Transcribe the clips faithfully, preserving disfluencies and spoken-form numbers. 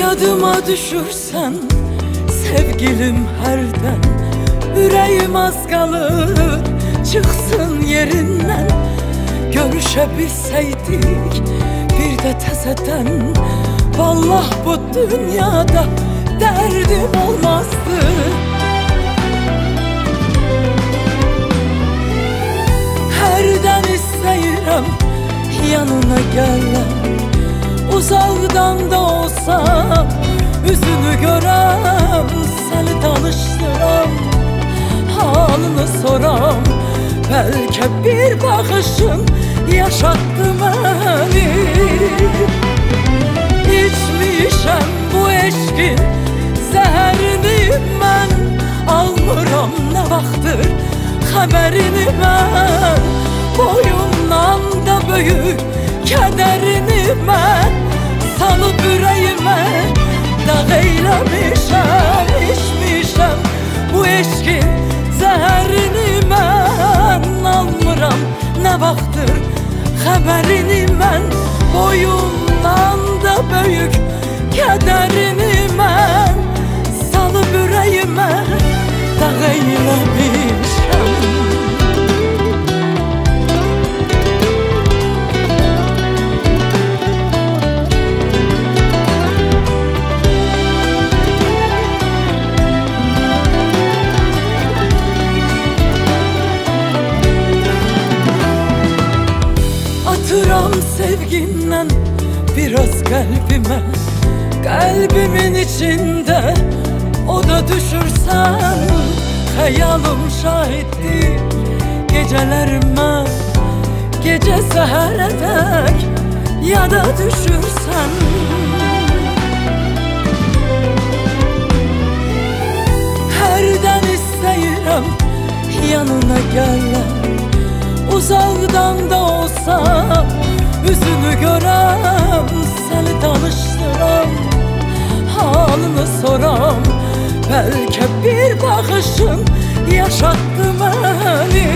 Yadıma düşürsen sevgilim herden, yüreğim az kalır çıksın yerinden. Görüşebilseydik bir de tezeden, vallah bu dünyada derdim olmazdı. Herden isteyirəm yanına gələm, uzaqdan da olsa üzünü görəm, seni tanıştıram, halını soram. Belki bir bakışın yaşattı beni. İçmişəm bu eşkin zəhərini mən, almıram nə vaxtdır xəbərini mən. Boyumdan da böyük kədərini mən salıb ürəyimə dağ eyləmişəm. İçmişəm bu eşkin zəhərini mən, almıram nə vaxtdır xəbərini mən. Boyumdan da böyük kədərini mən salıb ürəyimə dağ eyləmişəm. Atıram sevginden biraz kalbime, kalbimin içinde o da düşürsen. Hayalım şahittir gecelerime, gece sehere dek ya da düşürsen. Herden isteyirəm yanına gələm, uzaqdan da olsa üzünü görəm, seni tanıştıram, halını soram. Belki bir bakışın yaşattı beni.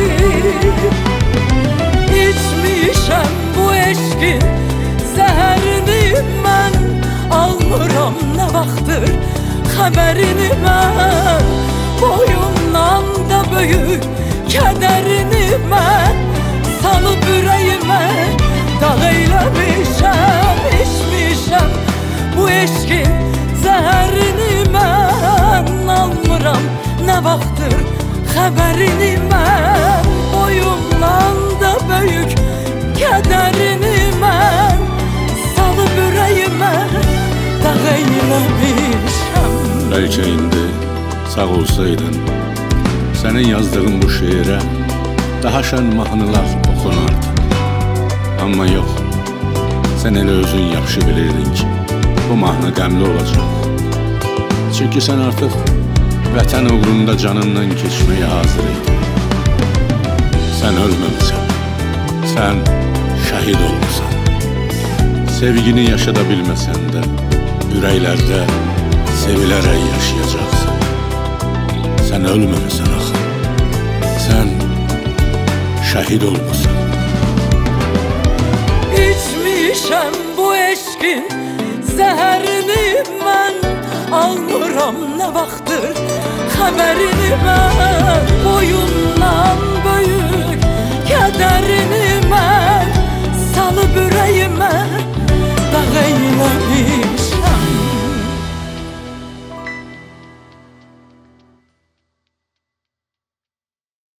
İçmişəm bu eşkin zəhərini mən, almıram nə vaxtdır xəbərini mən. Boyumdan da böyük kədərini mən salıb ürəyimə dağ eyləmişəm. İçmişəm bu eşkin zəhərini mən, almıram nə vaxtdır xəbərini mən. Boyumdan da böyük kədərini mən salıb ürəyimə dağ eyləmişəm. Bəlkə indi sağ olsaydın, senin yazdığın bu şiirə daha şən mahnılar oxunardı. Amma yox, sen elə özün yaxşı bilirdin ki bu mahnı qəmli olacaq. Çünki sen artıq vətən uğrunda canından keçməyə hazır idin. Sen ölməmisən, sen şəhid olmusan. Sevgini yaşada bilməsən də ürəklərdə sevilərək yaşayacaqsın. Sen ölməmisən axı, sen şəhid olmusan. İçmişəm bu eşkin zəhərini mən, almıram nə vaxtdır xəbərini mən.